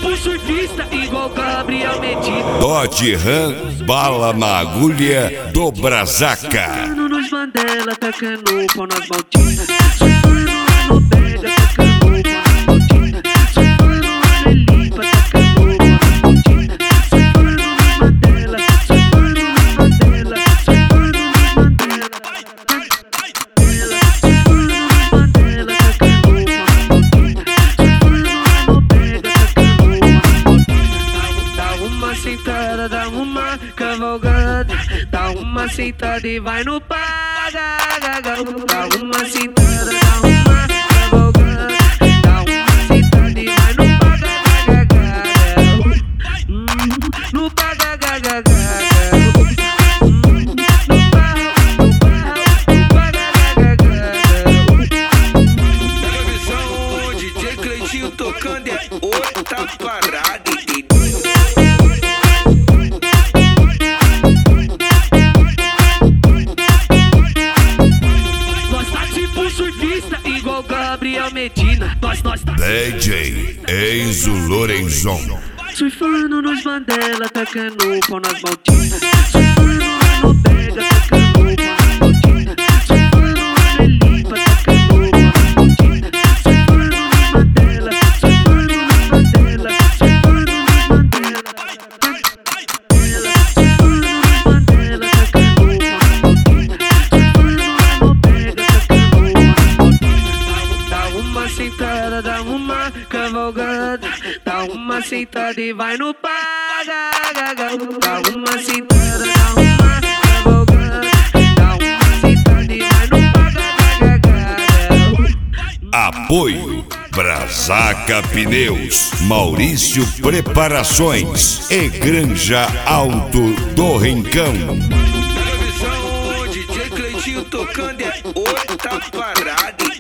tipo surfista, igual Gabriel Medina. Dodge Ram, bala na agulha do Brazaca. Surfando nos Mandela, tacando pau nas malditas. Surfando lá no Pega, tacando pau nas malditas. Surfando lá no Elipa, tacando pau nas malditas. Surfando nos Mandela, surfando nos Mandela, surfando nos Mandela. Sentada, dá uma cavalgada, dá uma sentada e vai no paga. Dá uma sentada, dá uma cavalgada, dá uma sentada e vai no paga. No paga. Pega a visão, DJ Cleitinho tocando é outra parada, entendeu? Surfista igual Gabriel Medina. Nós tá DJ Enzo Lorenzon. surfando nos Mandela, tacando pau nas malditas. Surfando lá no Pega, tacando pau nas malditas. Surfando lá no Elipa, tacando pau nas malditas. Surfando nos Mandela, surfando nos Mandela, surfando nos Mandela. Surfando nos Mandela, tacando pau nas malditas. Surfando lá no Pega, tacando pau nas malditas. Dá uma sentada, dá uma cavalgada, dá uma sentada e vai no paga. Dá uma sentada, dá uma cavalgada, dá uma sentada e vai no paga. Apoio Brazaca Pneus, Maurício Preparações e Granja Alto do Rincão. Pega a visão, DJ Cleitinho tocando é outra parada.